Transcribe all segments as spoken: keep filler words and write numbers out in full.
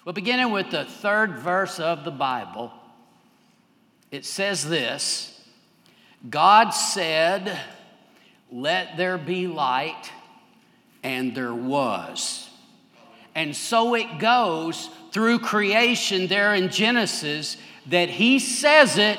Well, beginning with the third verse of the Bible, it says this: God said, "Let there be light," and there was. And so it goes through creation there in Genesis that he says it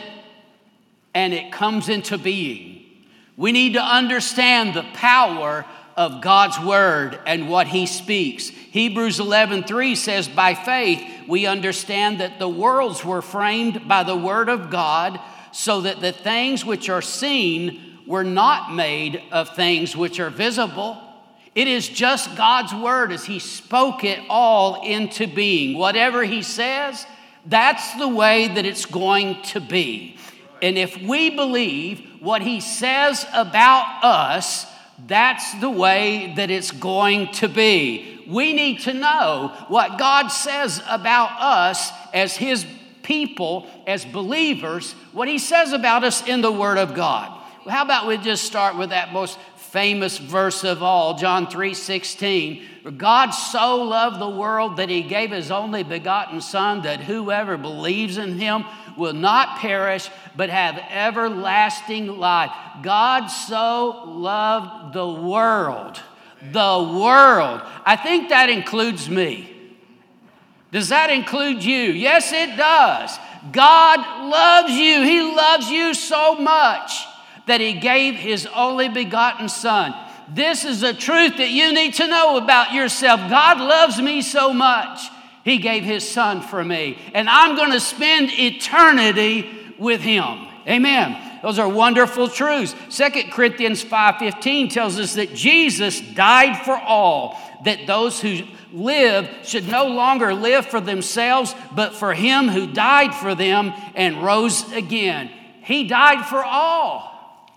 and it comes into being. We need to understand the power of God's word and what he speaks. Hebrews eleven three says, by faith we understand that the worlds were framed by the word of God, so that the things which are seen were not made of things which are visible. It is just God's word as he spoke it all into being. Whatever he says, that's the way that it's going to be. And if we believe what he says about us, that's the way that it's going to be. We need to know what God says about us as his people, as believers, what he says about us in the Word of God. Well, how about we just start with that most famous verse of all, John three sixteen. For God so loved the world that he gave his only begotten Son, that whoever believes in him will not perish, but have everlasting life. God so loved the world. The world. I think that includes me. Does that include you? Yes, it does. God loves you. He loves you so much that he gave his only begotten Son. This is a truth that you need to know about yourself. God loves me so much, he gave his Son for me. And I'm going to spend eternity with him. Amen. Those are wonderful truths. Second Corinthians five fifteen tells us that Jesus died for all, that those who live should no longer live for themselves, but for him who died for them and rose again. He died for all.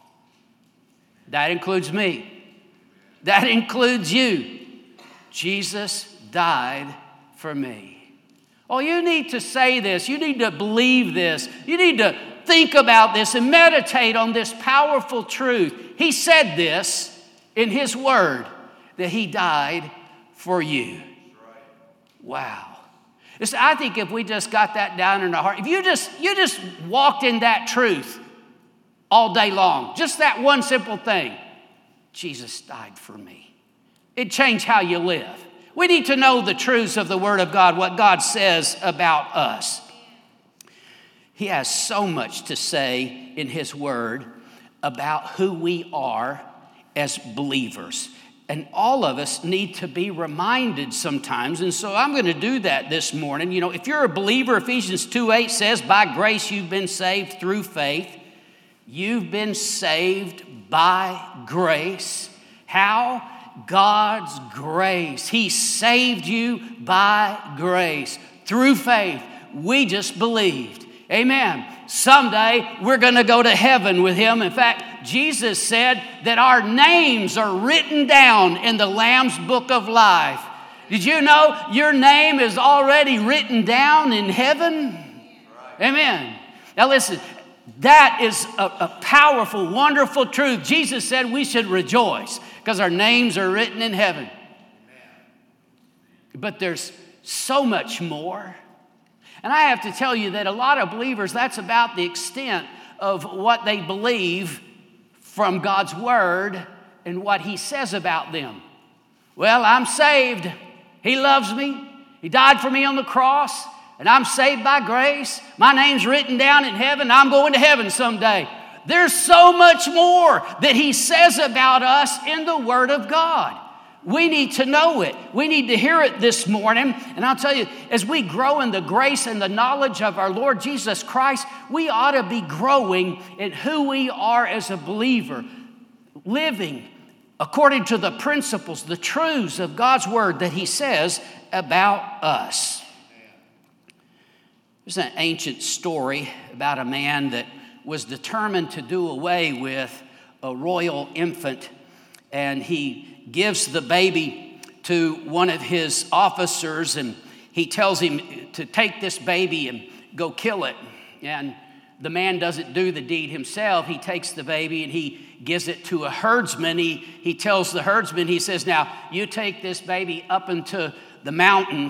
That includes me. That includes you. Jesus died for me. Oh, you need to say this. You need to believe this. You need to think about this and meditate on this powerful truth. He said this in his word, that he died for you. Wow. Listen, I think if we just got that down in our heart, if you just you just walked in that truth all day long, just that one simple thing, Jesus died for me, it'd change how you live. We need to know the truths of the Word of God, what God says about us. He has so much to say in his Word about who we are as believers. And all of us need to be reminded sometimes. And so I'm going to do that this morning. You know, if you're a believer, Ephesians two eight says, by grace you've been saved through faith. You've been saved by grace. How? God's grace. He saved you by grace through faith. We just believed. Amen. Someday we're going to go to heaven with him. In fact, Jesus said that our names are written down in the Lamb's book of life. Did you know your name is already written down in heaven? Amen. Now listen. That is a, a powerful, wonderful truth. Jesus said we should rejoice because our names are written in heaven. But there's so much more. And I have to tell you that a lot of believers, that's about the extent of what they believe from God's word and what he says about them. Well, I'm saved. He loves me. He died for me on the cross. And I'm saved by grace. My name's written down in heaven. I'm going to heaven someday. There's so much more that he says about us in the Word of God. We need to know it. We need to hear it this morning. And I'll tell you, as we grow in the grace and the knowledge of our Lord Jesus Christ, we ought to be growing in who we are as a believer, living according to the principles, the truths of God's Word that he says about us. There's an ancient story about a man that was determined to do away with a royal infant, and he gives the baby to one of his officers, and he tells him to take this baby and go kill it. And the man doesn't do the deed himself. He takes the baby and he gives it to a herdsman. He, he tells the herdsman, he says, now you take this baby up into the mountains,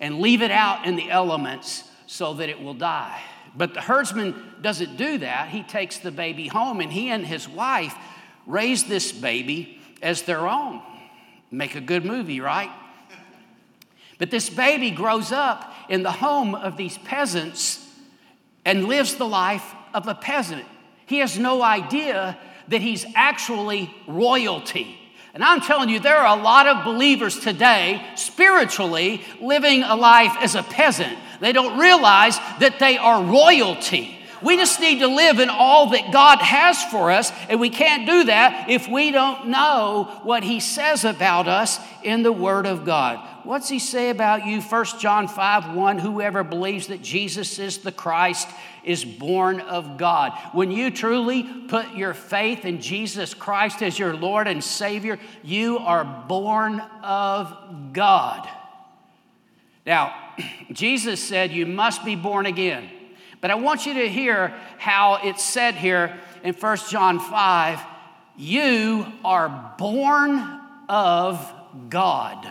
and leave it out in the elements so that it will die. But the herdsman doesn't do that. He takes the baby home, and he and his wife raise this baby as their own. Make a good movie, right? But this baby grows up in the home of these peasants and lives the life of a peasant. He has no idea that he's actually royalty. And I'm telling you, there are a lot of believers today, spiritually, living a life as a peasant. They don't realize that they are royalty. We just need to live in all that God has for us, and we can't do that if we don't know what He says about us in the Word of God. What's He say about you? First John five one, whoever believes that Jesus is the Christ is born of God. When you truly put your faith in Jesus Christ as your Lord and Savior, you are born of God. Now, Jesus said you must be born again. But I want you to hear how it's said here in First John five, you are born of God.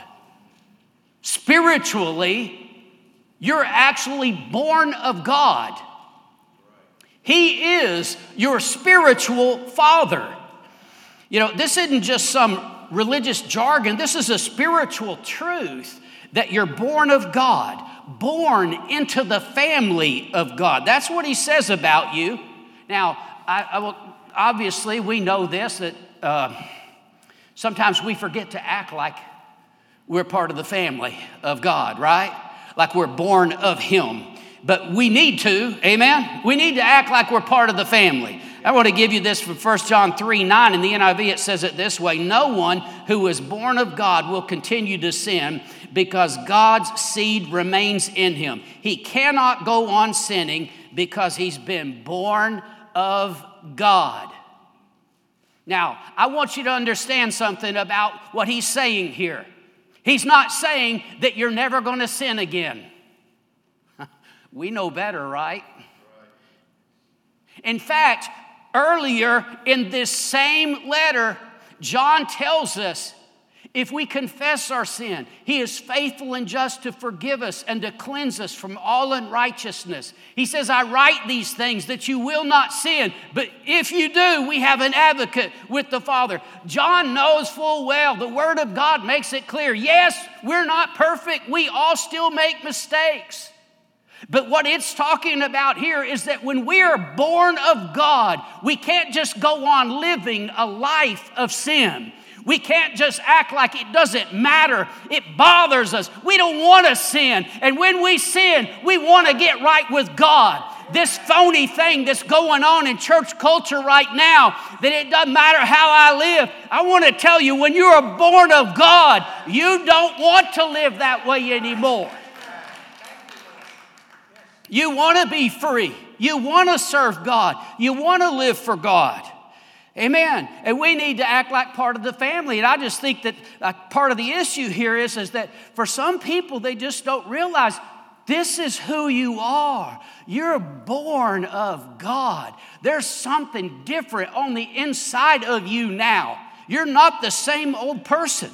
Spiritually, you're actually born of God. He is your spiritual father. You know, this isn't just some religious jargon. This is a spiritual truth that you're born of God, born into the family of God. That's what He says about you. Now, I, I will, obviously, we know this, that uh, sometimes we forget to act like we're part of the family of God, right? Like we're born of Him. But we need to, amen? We need to act like we're part of the family. I want to give you this from First John three nine. In the N I V, it says it this way: no one who is born of God will continue to sin because God's seed remains in him. He cannot go on sinning because he's been born of God. Now, I want you to understand something about what he's saying here. He's not saying that you're never going to sin again. We know better, right? In fact, earlier in this same letter, John tells us if we confess our sin, he is faithful and just to forgive us and to cleanse us from all unrighteousness. He says, I write these things that you will not sin, but if you do, we have an advocate with the Father. John knows full well, the Word of God makes it clear. Yes, we're not perfect. We all still make mistakes. But what it's talking about here is that when we are born of God, we can't just go on living a life of sin. We can't just act like it doesn't matter. It bothers us. We don't want to sin. And when we sin, we want to get right with God. This phony thing that's going on in church culture right now, that it doesn't matter how I live. I want to tell you, when you are born of God, you don't want to live that way anymore. You want to be free. You want to serve God. You want to live for God. Amen. And we need to act like part of the family. And I just think that uh, part of the issue here is, is that for some people, they just don't realize this is who you are. You're born of God. There's something different on the inside of you now. You're not the same old person.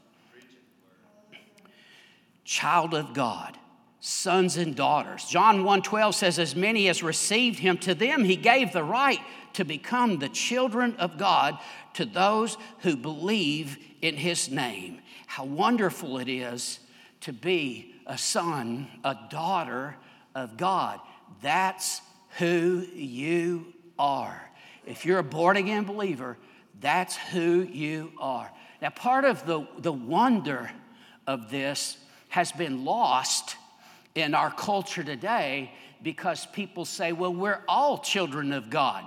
Child of God. Sons and daughters. John one twelve says, as many as received him, to them he gave the right to become the children of God, to those who believe in his name. How wonderful it is to be a son, a daughter of God. That's who you are. If you're a born-again believer, that's who you are. Now, part of the, the wonder of this has been lost in our culture today because people say, well, we're all children of God.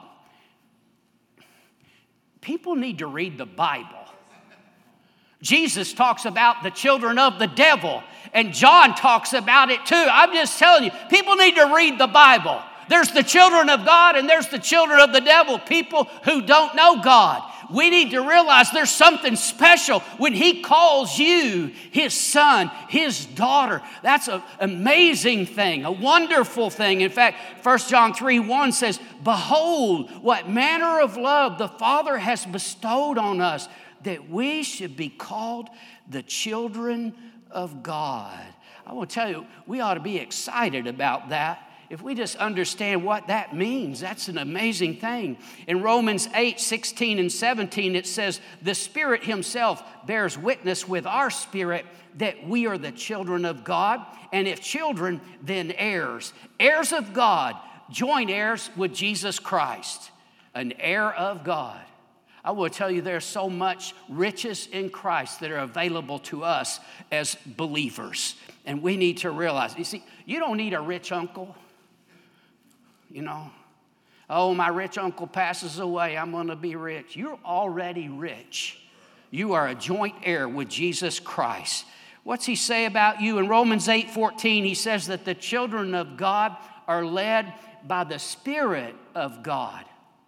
People need to read the Bible. Jesus talks about the children of the devil, and John talks about it too. I'm just telling you, people need to read the Bible. There's the children of God and there's the children of the devil, people who don't know God. We need to realize there's something special when he calls you his son, his daughter. That's an amazing thing, a wonderful thing. In fact, First John three one says, behold, what manner of love the Father has bestowed on us, that we should be called the children of God. I will tell you, we ought to be excited about that. If we just understand what that means, that's an amazing thing. In Romans eight, sixteen and seventeen, it says, the Spirit himself bears witness with our spirit that we are the children of God. And if children, then heirs. Heirs of God, joint heirs with Jesus Christ. An heir of God. I will tell you, there's so much riches in Christ that are available to us as believers. And we need to realize, you see, you don't need a rich uncle. You know, oh, my rich uncle passes away, I'm going to be rich. You're already rich. You are a joint heir with Jesus Christ. What's he say about you? In Romans eight fourteen, he says that the children of God are led by the Spirit of God.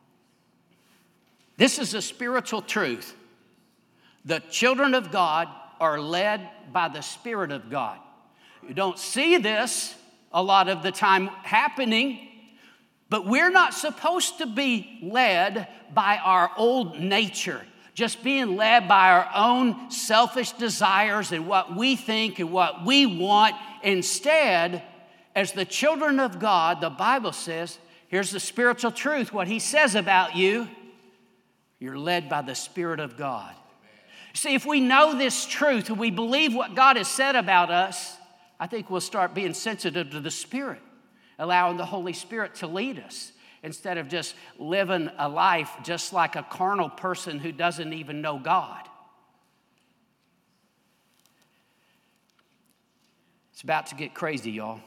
This is a spiritual truth. The children of God are led by the Spirit of God. You don't see this a lot of the time happening. But we're not supposed to be led by our old nature, just being led by our own selfish desires and what we think and what we want. Instead, as the children of God, the Bible says, here's the spiritual truth, what he says about you, you're led by the Spirit of God. See, if we know this truth and we believe what God has said about us, I think we'll start being sensitive to the Spirit, allowing the Holy Spirit to lead us instead of just living a life just like a carnal person who doesn't even know God. It's about to get crazy, y'all.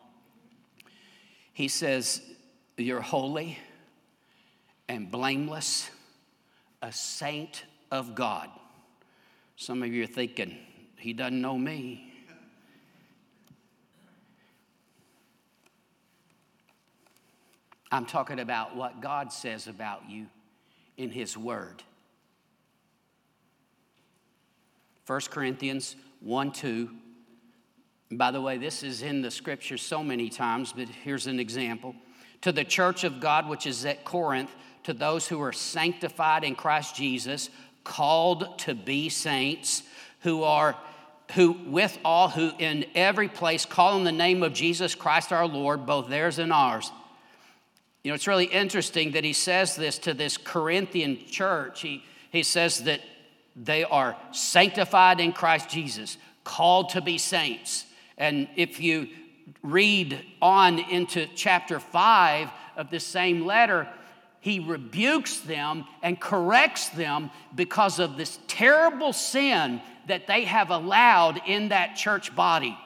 He says, you're holy and blameless, a saint of God. Some of you are thinking, he doesn't know me. I'm talking about what God says about you in his word. First Corinthians one two. By the way, this is in the scriptures so many times, but here's an example. To the church of God which is at Corinth, to those who are sanctified in Christ Jesus, called to be saints, who are who with all who in every place call on the name of Jesus Christ our Lord, both theirs and ours. You know, it's really interesting that he says this to this Corinthian church. He, he says that they are sanctified in Christ Jesus, called to be saints. And if you read on into chapter five of this same letter, he rebukes them and corrects them because of this terrible sin that they have allowed in that church body.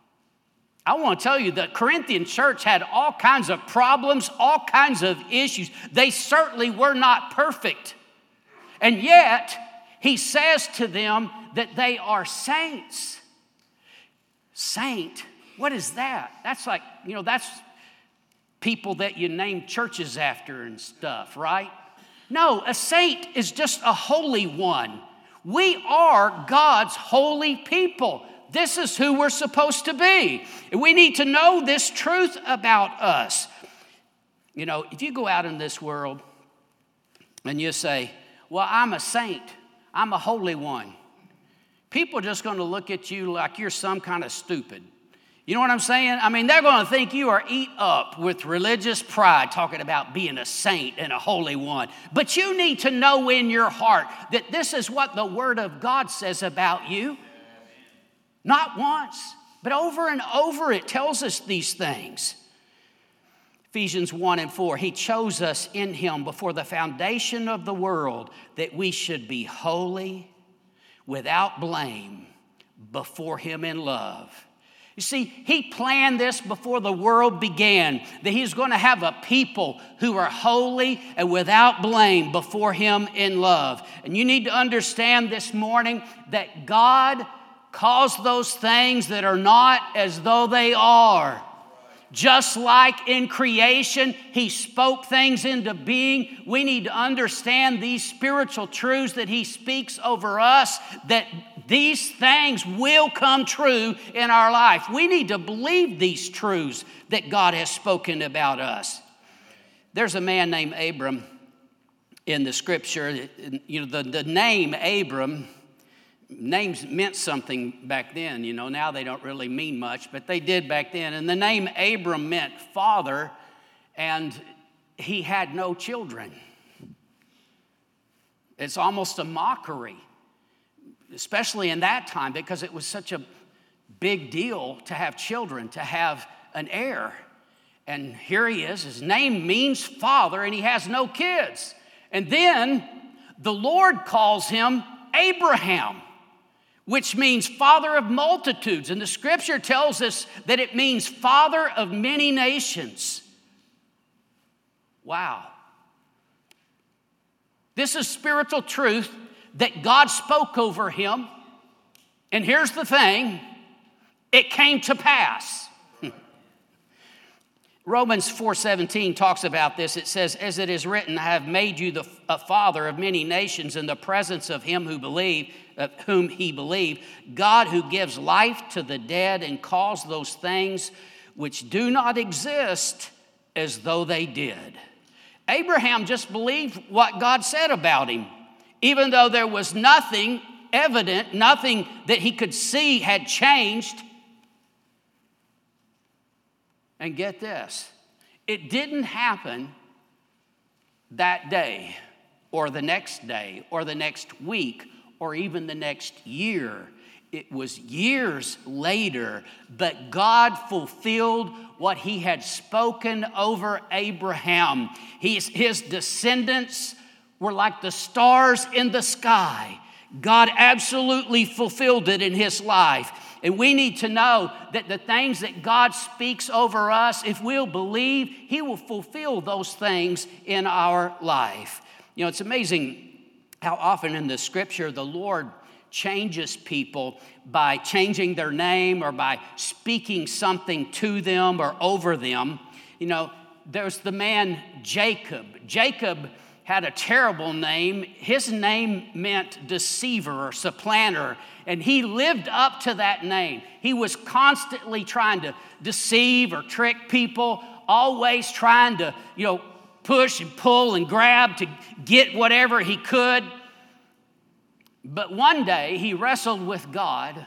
I want to tell you, the Corinthian church had all kinds of problems, all kinds of issues. They certainly were not perfect. And yet, he says to them that they are saints. Saint, what is that? That's like, you know, that's people that you name churches after and stuff, right? No, a saint is just a holy one. We are God's holy people. This is who we're supposed to be. And we need to know this truth about us. You know, if you go out in this world and you say, well, I'm a saint, I'm a holy one, people are just going to look at you like you're some kind of stupid. You know what I'm saying? I mean, they're going to think you are eat up with religious pride, talking about being a saint and a holy one. But you need to know in your heart that this is what the Word of God says about you. Not once, but over and over it tells us these things. Ephesians one and four, he chose us in him before the foundation of the world that we should be holy, without blame, before him in love. You see, he planned this before the world began, that he's going to have a people who are holy and without blame before him in love. And you need to understand this morning that God calls those things that are not as though they are. Just like in creation, he spoke things into being. We need to understand these spiritual truths that he speaks over us, that these things will come true in our life. We need to believe these truths that God has spoken about us. There's a man named Abram in the scripture. You know, the, the name Abram names meant something back then. You know, now they don't really mean much, but they did back then. And the name Abram meant father, and he had no children. It's almost a mockery, especially in that time, because it was such a big deal to have children, to have an heir. And here he is, his name means father, and he has no kids. And then the Lord calls him Abraham, which means father of multitudes. And the scripture tells us that it means father of many nations. Wow. This is spiritual truth that God spoke over him. And here's the thing, it came to pass. Romans four seventeen talks about this. It says, as it is written, I have made you the a father of many nations in the presence of him who believed, of whom he believed, God who gives life to the dead and calls those things which do not exist as though they did. Abraham just believed what God said about him, even though there was nothing evident, nothing that he could see had changed. And get this, it didn't happen that day or the next day or the next week or even the next year. It was years later, but God fulfilled what he had spoken over Abraham. His, his descendants were like the stars in the sky. God absolutely fulfilled it in his life. And we need to know that the things that God speaks over us, if we'll believe, he will fulfill those things in our life. You know, it's amazing how often in the scripture the Lord changes people by changing their name or by speaking something to them or over them. You know, there's the man Jacob. Jacob had a terrible name. His name meant deceiver or supplanter, and he lived up to that name. He was constantly trying to deceive or trick people, always trying to, you know, push and pull and grab to get whatever he could. But one day he wrestled with God,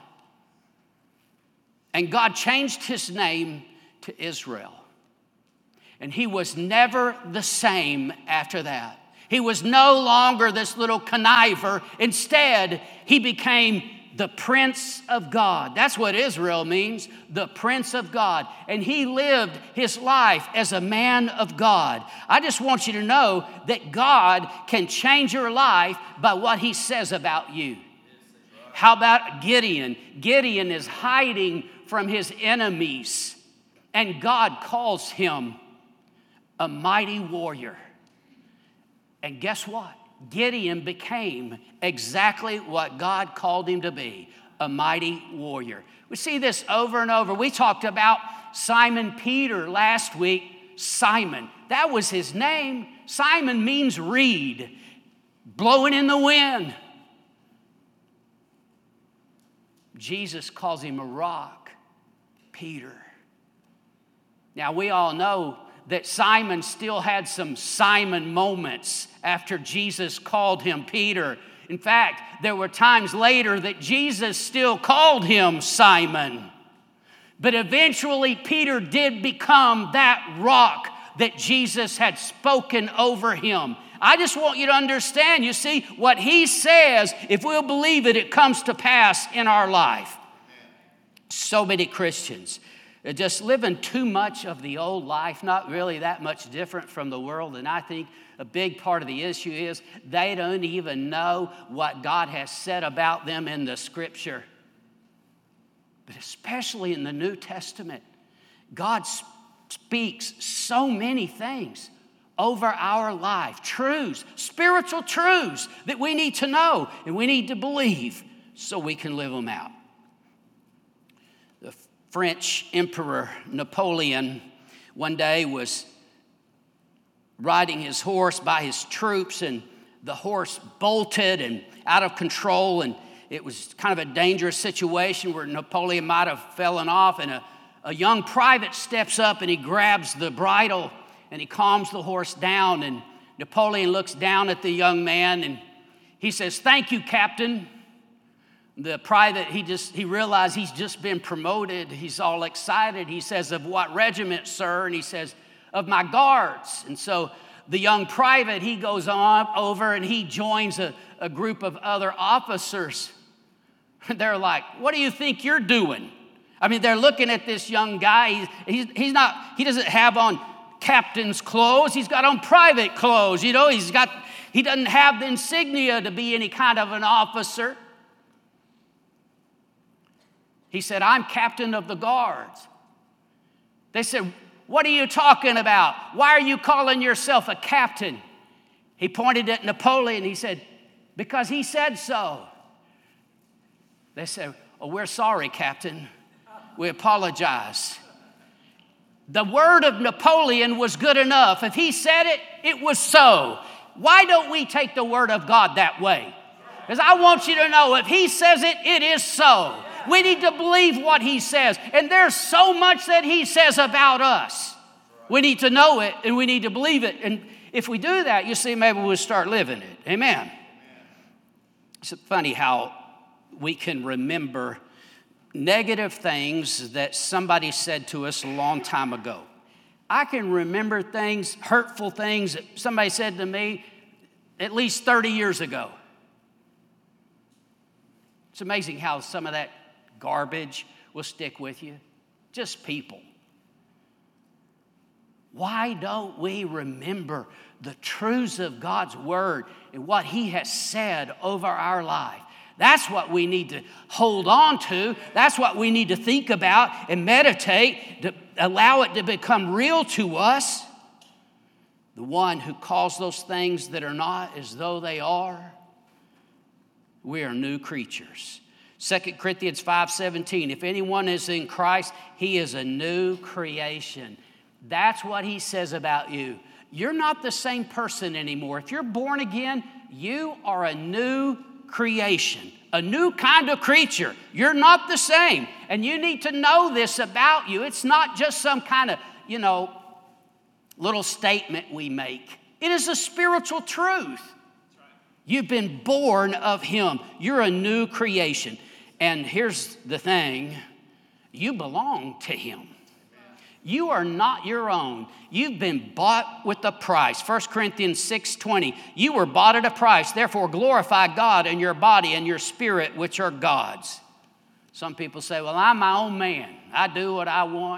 and God changed his name to Israel. And he was never the same after that. He was no longer this little conniver. Instead, he became the Prince of God. That's what Israel means, the Prince of God. And he lived his life as a man of God. I just want you to know that God can change your life by what he says about you. How about Gideon? Gideon is hiding from his enemies, and God calls him a mighty warrior. And guess what? Gideon became exactly what God called him to be, a mighty warrior. We see this over and over. We talked about Simon Peter last week. Simon, that was his name. Simon means reed, blowing in the wind. Jesus calls him a rock, Peter. Now we all know that Simon still had some Simon moments after Jesus called him Peter. In fact, there were times later that Jesus still called him Simon. But eventually, Peter did become that rock that Jesus had spoken over him. I just want you to understand, you see, what he says, if we'll believe it, it comes to pass in our life. So many Christians are just living too much of the old life, not really that much different from the world. And I think a big part of the issue is they don't even know what God has said about them in the scripture. But especially in the New Testament, God speaks so many things over our life, truths, spiritual truths that we need to know and we need to believe so we can live them out. The French Emperor Napoleon one day was riding his horse by his troops, and the horse bolted and out of control, and it was kind of a dangerous situation where Napoleon might have fallen off, and a, a young private steps up and he grabs the bridle and he calms the horse down, and Napoleon looks down at the young man and he says, "Thank you, Captain. The private, he just, he realized he's just been promoted. He's all excited. He says, of what regiment, sir? And he says, of my guards. And so the young private, he goes on over and he joins a, a group of other officers. They're like, what do you think you're doing? I mean, they're looking at this young guy. He's, he's, he's not, he doesn't have on captain's clothes. He's got on private clothes. You know, he's got, he doesn't have the insignia to be any kind of an officer. He said, I'm captain of the guards. They said, what are you talking about? Why are you calling yourself a captain? He pointed at Napoleon. He said, because he said so. They said, oh, we're sorry, Captain. We apologize. The word of Napoleon was good enough. If he said it, it was so. Why don't we take the word of God that way? Because I want you to know, if he says it, it is so. We need to believe what he says. And there's so much that he says about us. We need to know it and we need to believe it. And if we do that, you see, maybe we'll start living it. Amen. It's funny how we can remember negative things that somebody said to us a long time ago. I can remember things, hurtful things that somebody said to me at least thirty years ago. It's amazing how some of that garbage will stick with you. Just people. Why don't we remember the truths of God's word and what he has said over our life? That's what we need to hold on to. That's what we need to think about and meditate, to allow it to become real to us. The one who calls those things that are not as though they are. We are new creatures. Second Corinthians five seventeen, if anyone is in Christ, he is a new creation. That's what he says about you. You're not the same person anymore. If you're born again, you are a new creation, a new kind of creature. You're not the same. And you need to know this about you. It's not just some kind of, you know, little statement we make. It is a spiritual truth. You've been born of him. You're a new creation. And here's the thing. You belong to him. You are not your own. You've been bought with a price. First Corinthians six twenty. You were bought at a price. Therefore glorify God in your body and your spirit, which are God's. Some people say, well, I'm my own man. I do what I want.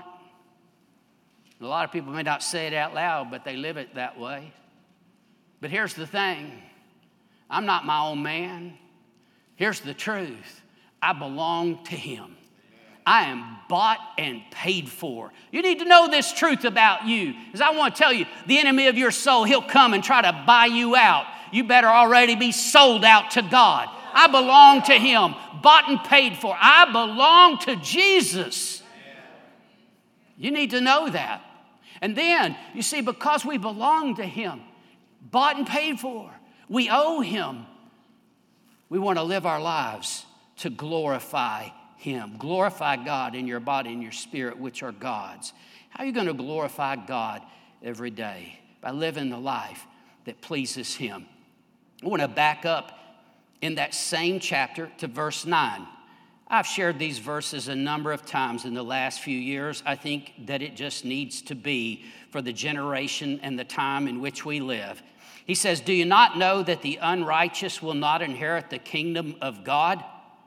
A lot of people may not say it out loud, but they live it that way. But here's the thing. I'm not my own man. Here's the truth. I belong to him. I am bought and paid for. You need to know this truth about you. Because I want to tell you, the enemy of your soul, he'll come and try to buy you out. You better already be sold out to God. I belong to him, bought and paid for. I belong to Jesus. You need to know that. And then, you see, because we belong to him, bought and paid for, we owe him. We want to live our lives to glorify him. Glorify God in your body and your spirit, which are God's. How are you going to glorify God every day? By living the life that pleases him. I want to back up in that same chapter to verse nine. I've shared these verses a number of times in the last few years. I think that it just needs to be for the generation and the time in which we live. He says, do you not know that the unrighteous will not inherit the kingdom of God?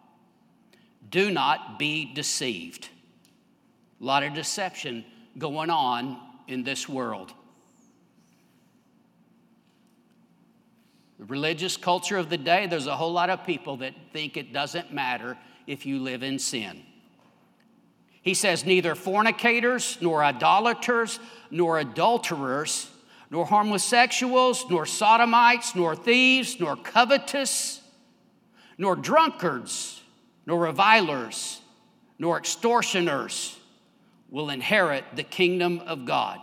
Do not be deceived. A lot of deception going on in this world. The religious culture of the day, there's a whole lot of people that think it doesn't matter if you live in sin. He says, neither fornicators, nor idolaters, nor adulterers, nor homosexuals, nor sodomites, nor thieves, nor covetous, nor drunkards, nor revilers, nor extortioners will inherit the kingdom of God.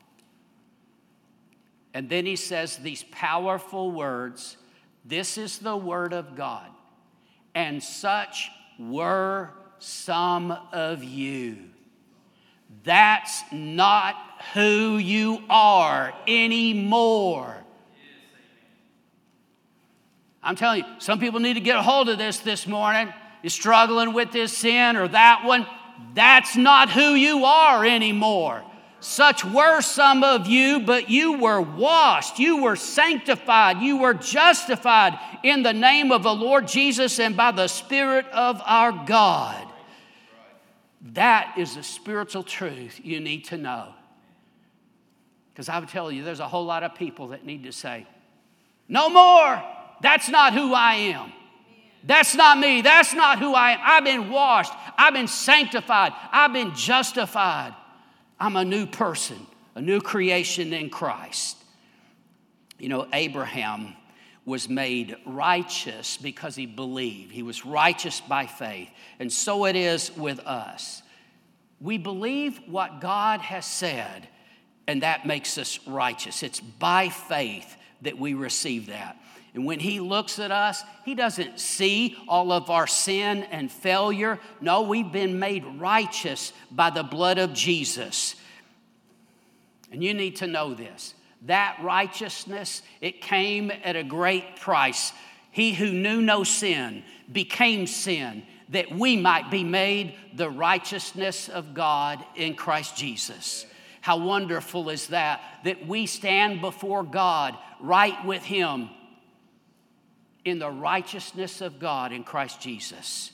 And then he says these powerful words, this is the word of God. And such were some of you. That's not who you are anymore. I'm telling you, some people need to get a hold of this this morning. you're struggling with this sin or that one. That's not who you are anymore. Such were some of you, but you were washed, you were sanctified, you were justified in the name of the Lord Jesus and by the Spirit of our God. That is the spiritual truth you need to know. Because I would tell you, there's a whole lot of people that need to say, no more. That's not who I am. That's not me. That's not who I am. I've been washed. I've been sanctified. I've been justified. I'm a new person, a new creation in Christ. You know, Abraham was made righteous because he believed. He was righteous by faith. And so it is with us. We believe what God has said, and that makes us righteous. It's by faith that we receive that. And when he looks at us, he doesn't see all of our sin and failure. No, we've been made righteous by the blood of Jesus. And you need to know this. That righteousness, it came at a great price. He who knew no sin became sin, that we might be made the righteousness of God in Christ Jesus. How wonderful is that, that we stand before God right with him in the righteousness of God in Christ Jesus.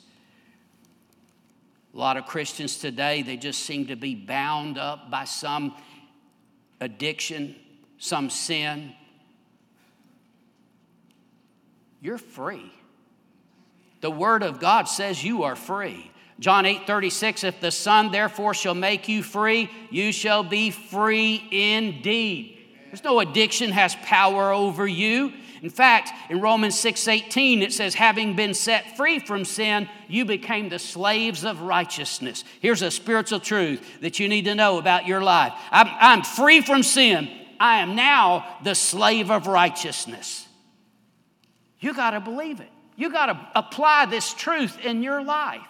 A lot of Christians today, they just seem to be bound up by some addiction, some sin. You're free. The Word of God says you are free. John eight thirty-six, if the Son therefore shall make you free, you shall be free indeed. There's no addiction has power over you. In fact, in Romans six eighteen, it says, having been set free from sin, you became the slaves of righteousness. Here's a spiritual truth that you need to know about your life. I'm, I'm free from sin. I am now the slave of righteousness. You got to believe it. You got to apply this truth in your life.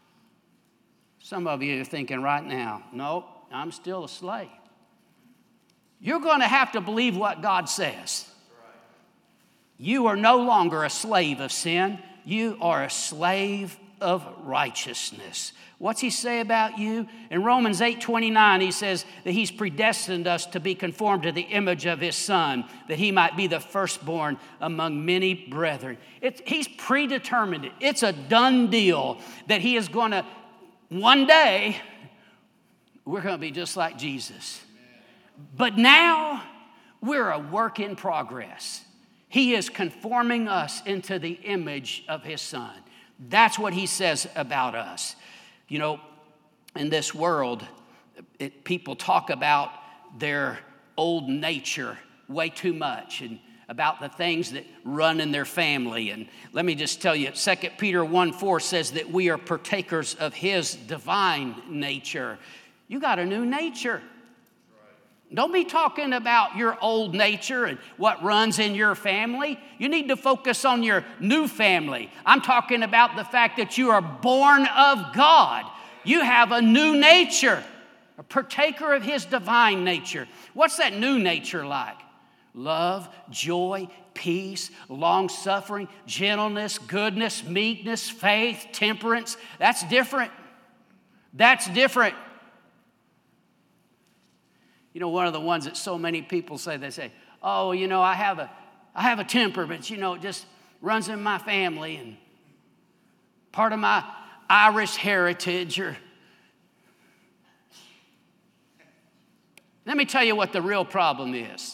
Some of you are thinking right now, no, I'm still a slave. You're going to have to believe what God says. You are no longer a slave of sin. You are a slave of righteousness. What's he say about you? In Romans eight twenty-nine, he says that he's predestined us to be conformed to the image of his Son, that he might be the firstborn among many brethren. It's, he's predetermined it. It's a done deal that he is going to, one day, we're going to be just like Jesus. But now, we're a work in progress. He is conforming us into the image of his Son. That's what he says about us. You know, in this world, it, people talk about their old nature way too much and about the things that run in their family. And let me just tell you, Second Peter one four says that we are partakers of his divine nature. You got a new nature. Don't be talking about your old nature and what runs in your family. You need to focus on your new family. I'm talking about the fact that you are born of God. You have a new nature, a partaker of his divine nature. What's that new nature like? Love, joy, peace, long-suffering, gentleness, goodness, meekness, faith, temperance. That's different. That's different. You know, one of the ones that so many people say, they say, oh, you know, I have a, I have a temper, but, you know, it just runs in my family and part of my Irish heritage. Or let me tell you what the real problem is.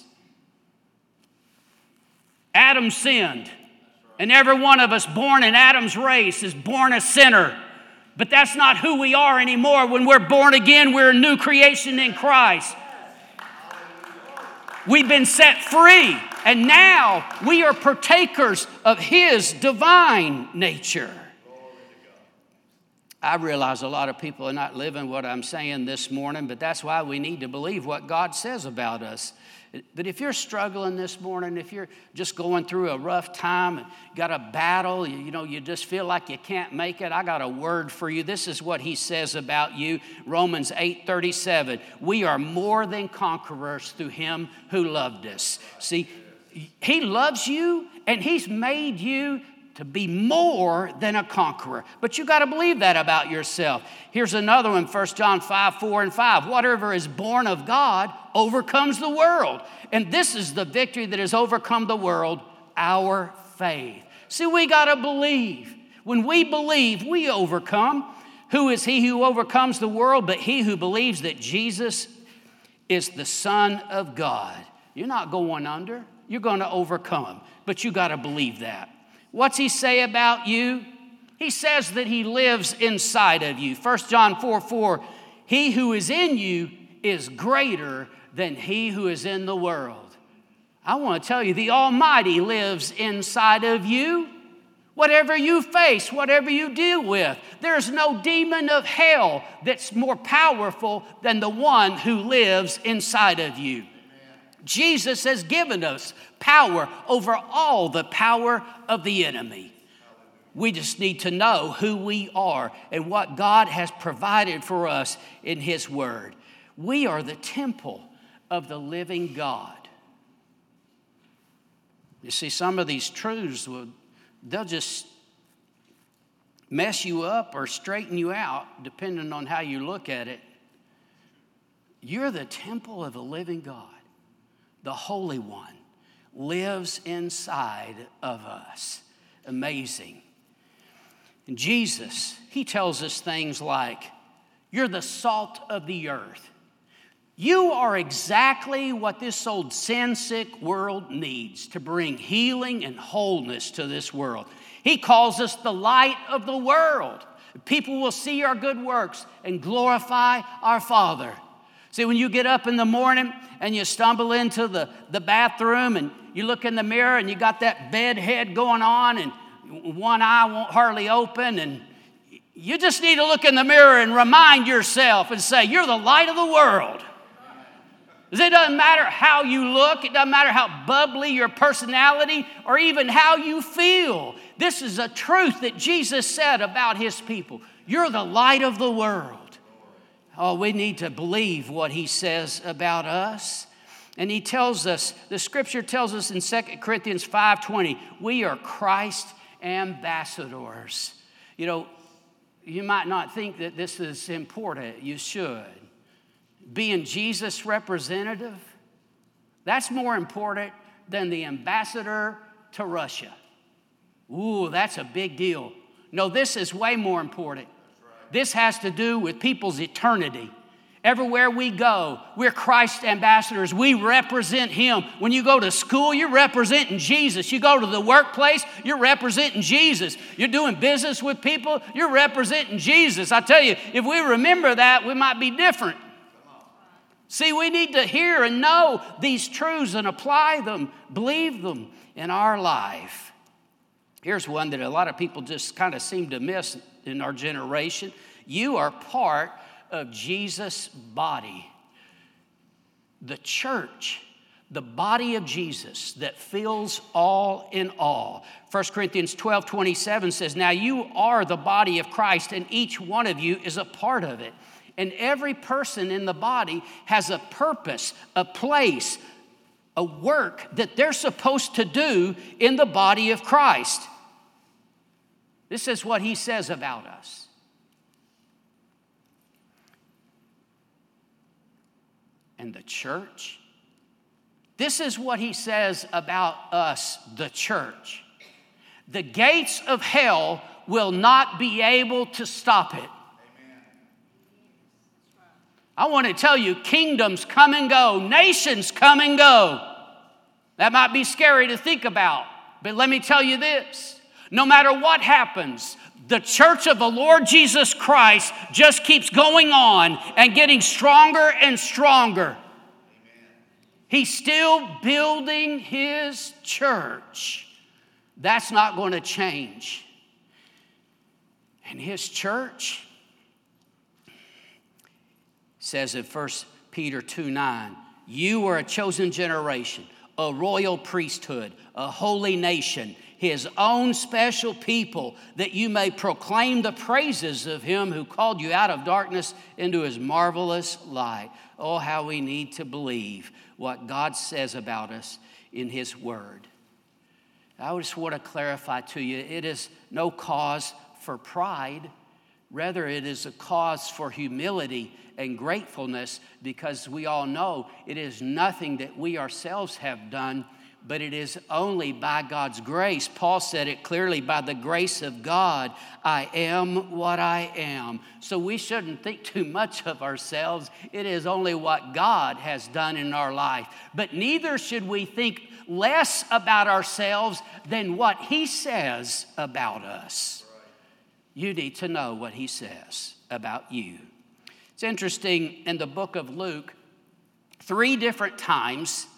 Adam sinned, and every one of us born in Adam's race is born a sinner. But that's not who we are anymore. When we're born again, we're a new creation in Christ. We've been set free, and now we are partakers of his divine nature. I realize a lot of people are not living what I'm saying this morning, but that's why we need to believe what God says about us. But if you're struggling this morning, if you're just going through a rough time, and got a battle, you, you know, you just feel like you can't make it, I got a word for you. This is what he says about you. Romans eight thirty-seven. We are more than conquerors through him who loved us. See, he loves you, and he's made you to be more than a conqueror. But you got to believe that about yourself. Here's another one, First John five, four and five. Whatever is born of God overcomes the world. And this is the victory that has overcome the world, our faith. See, we got to believe. When we believe, we overcome. Who is he who overcomes the world but he who believes that Jesus is the Son of God? You're not going under. You're going to overcome. But you got to believe that. What's he say about you? He says that he lives inside of you. First John four, four, he who is in you is greater than he who is in the world. I want to tell you, the Almighty lives inside of you. Whatever you face, whatever you deal with, there's no demon of hell that's more powerful than the one who lives inside of you. Amen. Jesus has given us power over all the power of the enemy. We just need to know who we are and what God has provided for us in His Word. We are the temple of the living God. You see, some of these truths will they'll just mess you up or straighten you out, depending on how you look at it. You're the temple of the living God. The Holy One lives inside of us. Amazing. And Jesus, He tells us things like, you're the salt of the earth. You are exactly what this old sin-sick world needs to bring healing and wholeness to this world. He calls us the light of the world. People will see our good works and glorify our Father. See, when you get up in the morning and you stumble into the, the bathroom and you look in the mirror and you got that bed head going on and one eye won't hardly open, and you just need to look in the mirror and remind yourself and say, you're the light of the world. It doesn't matter how you look. It doesn't matter how bubbly your personality or even how you feel. This is a truth that Jesus said about His people. You're the light of the world. Oh, we need to believe what He says about us. And He tells us, the Scripture tells us in Second Corinthians five twenty, we are Christ's ambassadors. You know, you might not think that this is important. You should. Being Jesus' representative, that's more important than the ambassador to Russia. Ooh, that's a big deal. No, this is way more important. Right. This has to do with people's eternity. Everywhere we go, we're Christ's ambassadors. We represent Him. When you go to school, you're representing Jesus. You go to the workplace, you're representing Jesus. You're doing business with people, you're representing Jesus. I tell you, if we remember that, we might be different. See, we need to hear and know these truths and apply them, believe them in our life. Here's one that a lot of people just kind of seem to miss in our generation. You are part of Jesus' body. The church, the body of Jesus that fills all in all. First Corinthians twelve twenty-seven says, now you are the body of Christ, and each one of you is a part of it. And every person in the body has a purpose, a place, a work that they're supposed to do in the body of Christ. This is what He says about us. And the church, this is what He says about us, the church. The gates of hell will not be able to stop it. I want to tell you, kingdoms come and go, nations come and go. That might be scary to think about, but let me tell you this. No matter what happens, the church of the Lord Jesus Christ just keeps going on and getting stronger and stronger. Amen. He's still building His church. That's not going to change. And His church says in First Peter two nine, you are a chosen generation, a royal priesthood, a holy nation, His own special people, that you may proclaim the praises of Him who called you out of darkness into His marvelous light. Oh, how we need to believe what God says about us in His Word. I just want to clarify to you, it is no cause for pride. Rather, it is a cause for humility and gratefulness, because we all know it is nothing that we ourselves have done, but it is only by God's grace. Paul said it clearly, by the grace of God, I am what I am. So we shouldn't think too much of ourselves. It is only what God has done in our life. But neither should we think less about ourselves than what He says about us. You need to know what He says about you. It's interesting, in the book of Luke, three different times,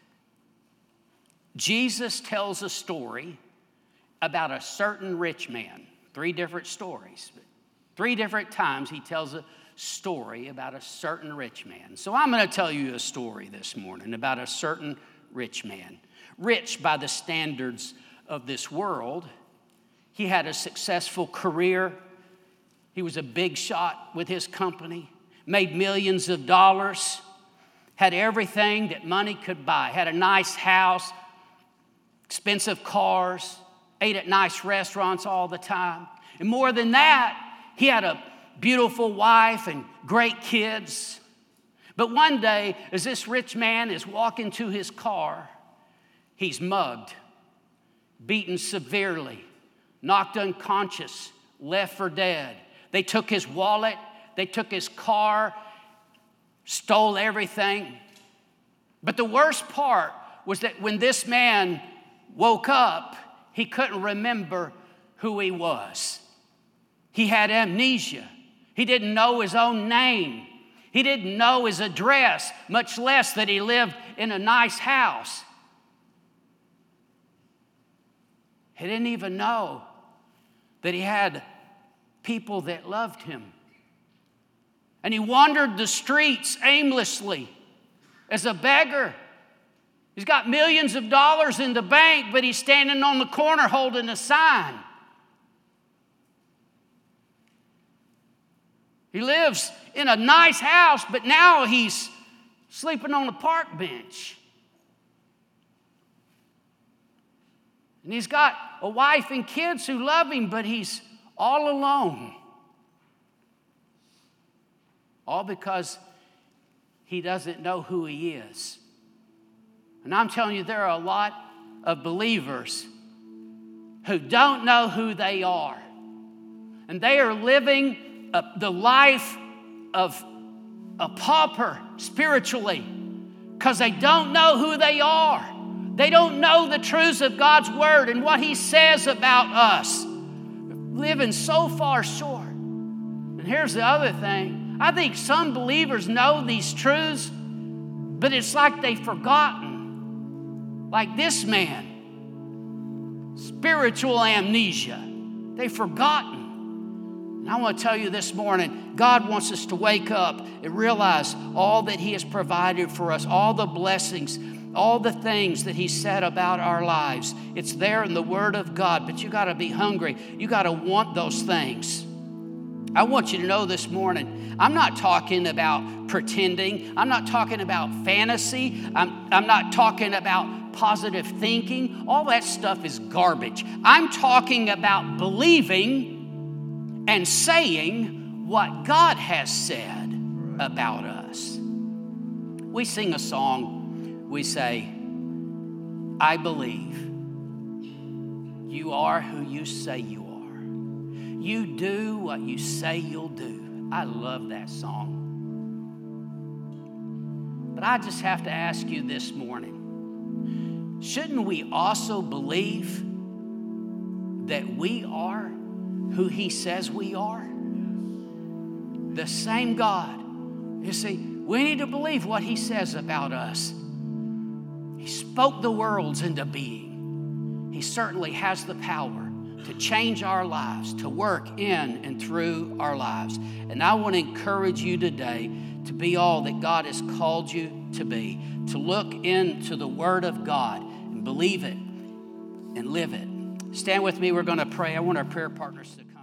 Jesus tells a story about a certain rich man. Three different stories. Three different times He tells a story about a certain rich man. So I'm going to tell you a story this morning about a certain rich man. Rich by the standards of this world. He had a successful career. He was a big shot with his company. Made millions of dollars. Had everything that money could buy. Had a nice house. Expensive cars, ate at nice restaurants all the time. And more than that, he had a beautiful wife and great kids. But one day, as this rich man is walking to his car, he's mugged, beaten severely, knocked unconscious, left for dead. They took his wallet, they took his car, stole everything. But the worst part was that when this man woke up, he couldn't remember who he was. He had amnesia. He didn't know his own name. He didn't know his address, much less that he lived in a nice house. He didn't even know that he had people that loved him. And he wandered the streets aimlessly as a beggar. He's got millions of dollars in the bank, but he's standing on the corner holding a sign. He lives in a nice house, but now he's sleeping on a park bench. And he's got a wife and kids who love him, but he's all alone. All because he doesn't know who he is. And I'm telling you, there are a lot of believers who don't know who they are. And they are living a, the life of a pauper spiritually because they don't know who they are. They don't know the truths of God's word and what He says about us. Living so far short. And here's the other thing. I think some believers know these truths, but it's like they've forgotten. Like this man, spiritual amnesia. They've forgotten. And I want to tell you this morning, God wants us to wake up and realize all that He has provided for us, all the blessings, all the things that He said about our lives. It's there in the Word of God, but you got to be hungry. You got to want those things. I want you to know this morning, I'm not talking about pretending. I'm not talking about fantasy. I'm, I'm not talking about positive thinking. All that stuff is garbage. I'm talking about believing and saying what God has said about us. We sing a song. We say, I believe you are who you say you are. You do what you say you'll do. I love that song. But I just have to ask you this morning, shouldn't we also believe that we are who He says we are? The same God. You see, we need to believe what He says about us. He spoke the worlds into being. He certainly has the power to change our lives, to work in and through our lives. And I want to encourage you today to be all that God has called you to be, to look into the Word of God and believe it and live it. Stand with me. We're going to pray. I want our prayer partners to come.